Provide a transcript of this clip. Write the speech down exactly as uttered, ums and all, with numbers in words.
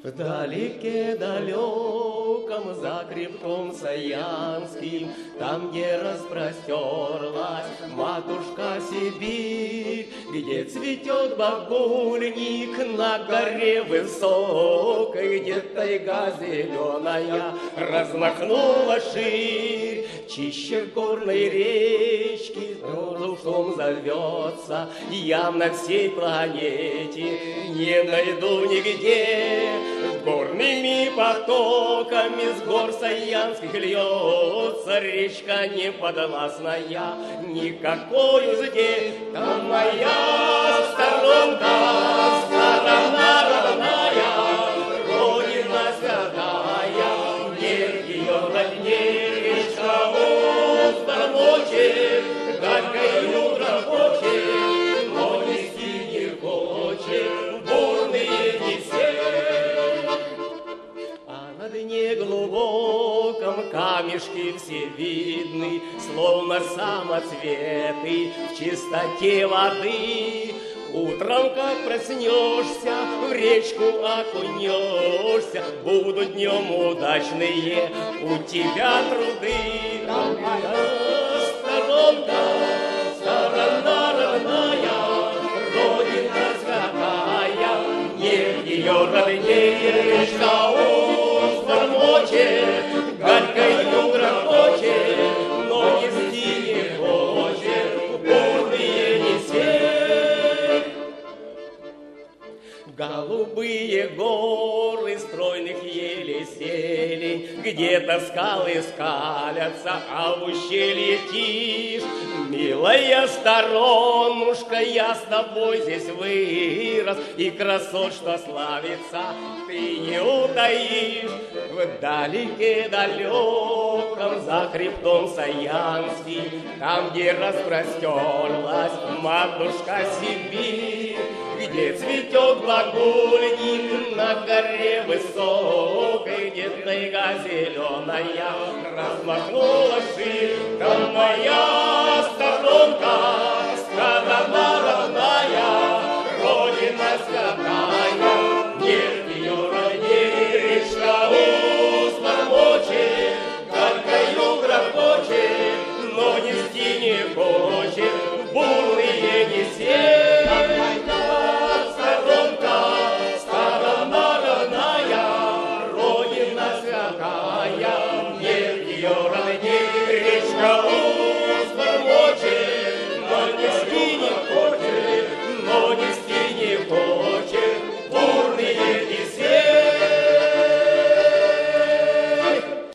Вдалеке далеком, за хребтом Саянским, там, где распростерлась матушка Сибирь, где цветет багульник на горе высокой, где тайга зеленая размахнула ширь, чище горной речки ручьем зовется, я на всей планете не найду нигде. Горными потоками с гор Саянских льется речка неподвластная никакой узде. Там моя сторонка, сторона родная, родина святая, нет ее роднее, речка устно мочит, горькою грохочет, но нести не хочет, бурные несет. На дне глубоком камешки все видны, словно самоцветы в чистоте воды. Утром, как проснешься, в речку окунешься, будут днем удачные у тебя труды. Там моя сторонка, сторона родная, родина святая, нет ее роднее, речка мочит, горькою грохочет, но нести не хочет, бурные несет. Голубые горы стройных елей сели, где-то скалы скалятся, а в ущелье тишь. Милая сторонушка, я с тобой здесь вырос, и красот, что славится, ты не утаишь. Вдалеке далеком, за хребтом Саянским, там, где распростерлась матушка Сибирь, где цветет багульник на горе высокой, где тайга зеленая размахнула ширь. Там моя сторонка, сторона родная, родина святая, нет ее роднее, речка устно мочит, горькою грохочет, но нести не хочет.